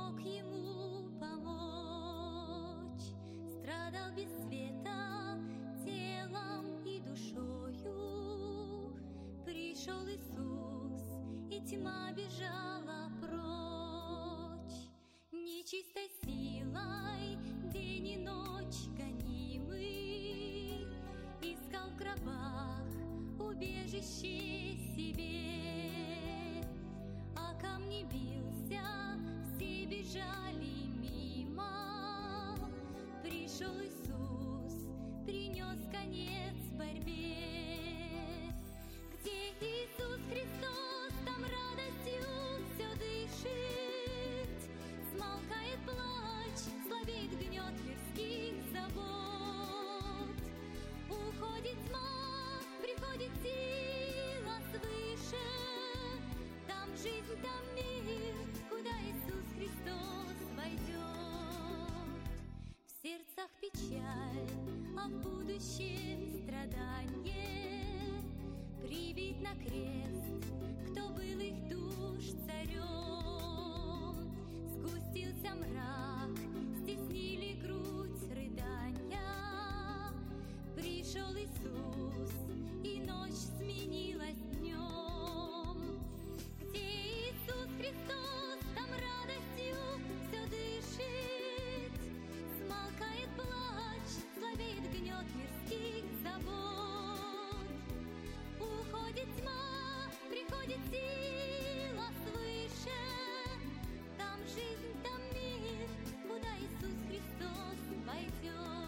мог ему помочь. Страдал без света телом и душою. Пришел Иисус, и тьма бежала прочь. Нечистой силой день и ночь гонимый искал в гробах убежище себе, а камни бился, все бежали мимо. Пришел Иисус, принес конец борьбе. Где Иисус Христос, там радостью все дышит. Смолкает плач, слабеет гнет мирских забот. Уходит тьма, приходит сила свыше. Там жизнь, там мир, куда Иисус Христос войдет. В сердцах печаль, а в будущем страдание. Прибит на крест, кто был их душ царем. Сгустился мрак, стеснили грудь рыдания. Пришел Иисус, и ночь сменилась днем. Где Иисус Христос, там радостью все дышит. Смолкает плач, слабеет гнет мирских забот. Уходит тьма, приходит сила свыше. Там жизнь, там мир, куда Иисус Христос войдет.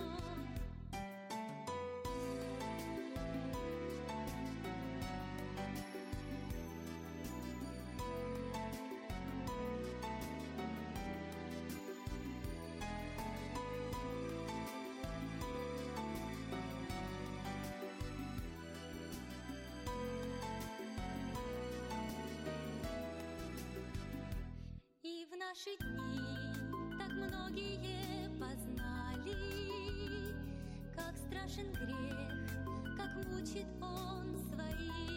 И в наши дни так многие познали, как страшен грех, как мучит он своих.